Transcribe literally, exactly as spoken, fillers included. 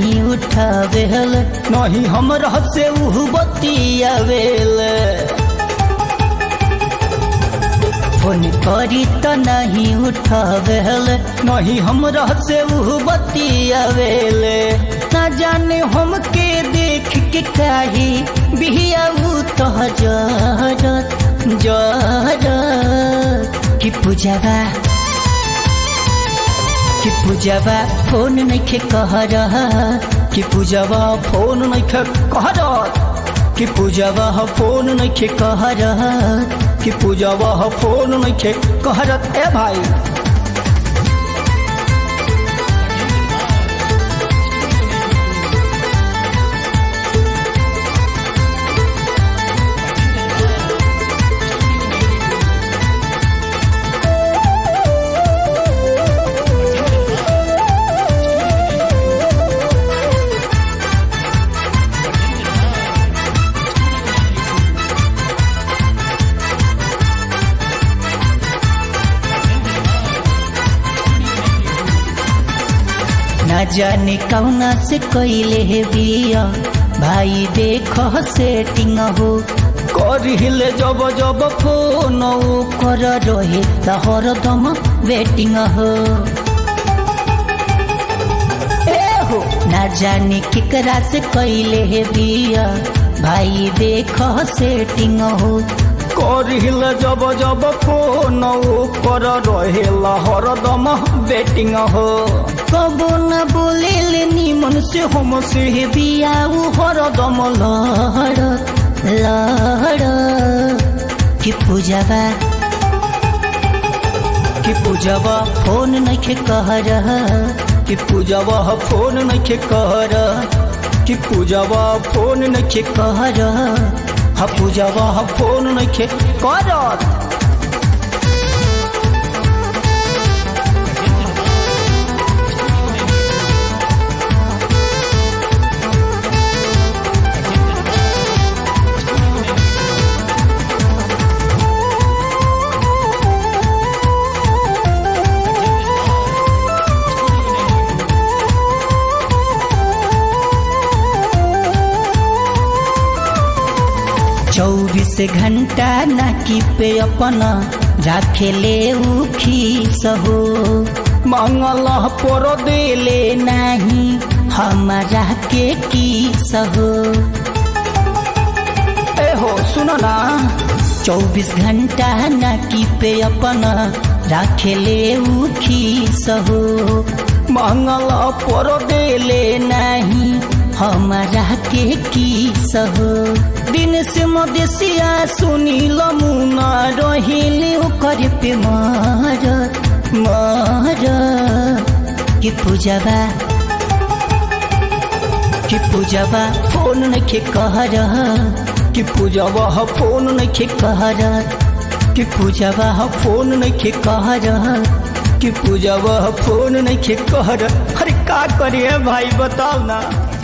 नहीं उठावेल नहीं हमरा से उहु बतियावेल फोन करी त नहीं उठावेल नहीं हमरा से उहु बतियावेल ना जाने हमके देख के काहे बिहियाऊ तो जरत जरत कि पूजावा कि पूजावा फोन नइखे कहर कि पूजावा फोन नइखे कहर कि पूजावा फोन नइखे कहर कि पूजावा फोन नइखे कहरत ए भाई ना जाने कौना से कैले बिया भाई देखो सेटिंग हो करिले जब जब फोन कर रहे हरदम वेटिंग हो ए हो ना जाने केकरा से कैले बिया भाई देखो सेटिंग हो करिले जब जब फोन कर रहे हरदम वेटिंग हो कबो न बोले निमन से हम से बियाऊ हरदम लहर लहर कि पूजावा कि पूजावा फोन नइखे कहर कि पूजावा फोन नइखे कहर कि पूजावा फोन नइखे कहर हा पूजावा फोन नइखे करत चौबीस घंटा नाकी पे अपना राखेले उखी सहो मंगल पर देले नहीं हमारा के की सहो ए हो सुनो ना चौबीस घंटा नाकी पे अपना राखेले उखी सहो मंगल पर देले नहीं हमारा के की सहो दिन से मदेशिया सुनील मुना रहिले ओकर पे मार मार कि पूजावा कि पूजावा फोन नइखे कहर कि पूजावा फोन नइखे कहर कि पूजावा फोन नइखे कहर कि पूजावा फोन नइखे कहर अरे का करिए भाई बताओ ना।